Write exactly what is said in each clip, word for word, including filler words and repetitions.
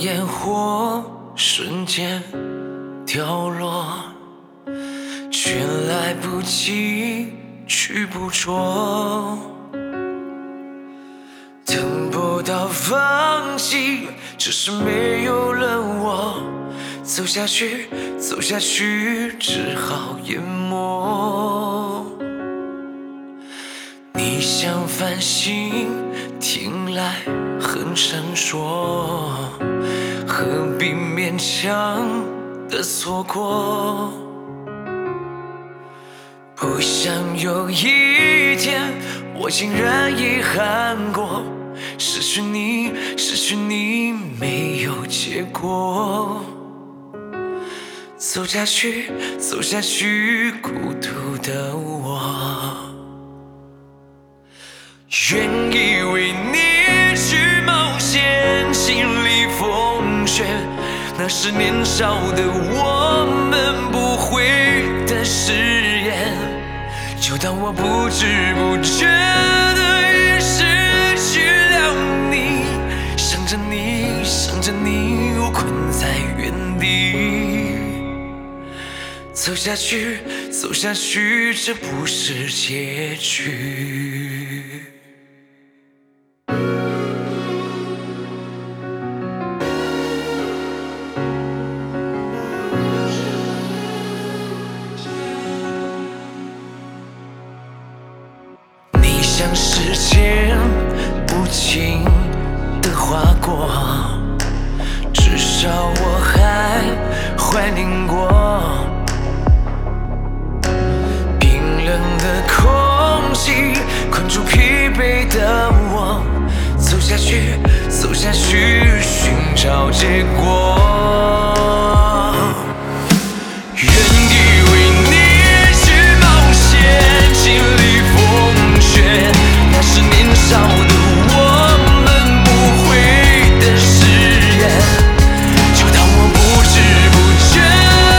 烟火瞬间掉落，却来不及去捕捉。等不到放弃，只是没有了我。走下去，走下去，只好淹没。你像繁星，听来很闪烁，何必勉强的错过？不想有一天，我竟然遗憾过，失去你，失去你没有结果。走下去，走下去，孤独的我，愿意为你去冒险，经历风雪，那是年少的我们不会的誓言。就当我不知不觉的已失去了你，想着你，想着你，我困在原地。走下去，走下去，这不是结局。你像时间无情的划过，至少我还怀念过。的空气困住疲惫的我，走下去，走下去，寻找结果。愿意为你去冒险，经历风雪，那是年少的我们不会的誓言。就当我不知不觉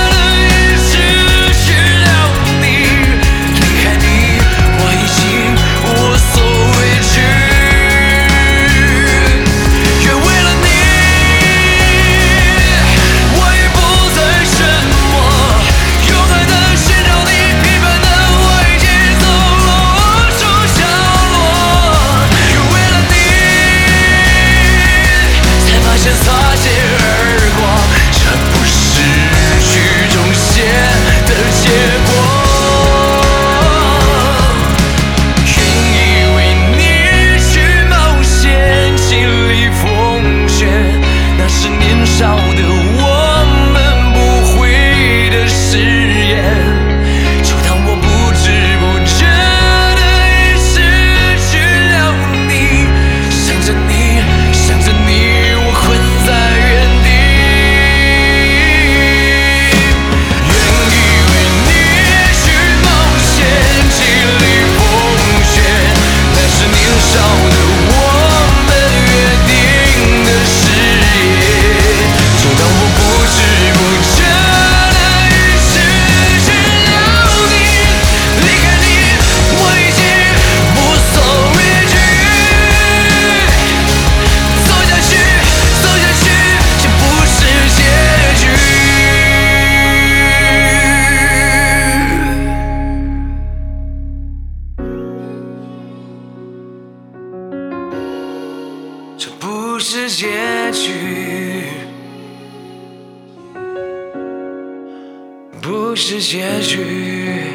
这不是结局，不是结局。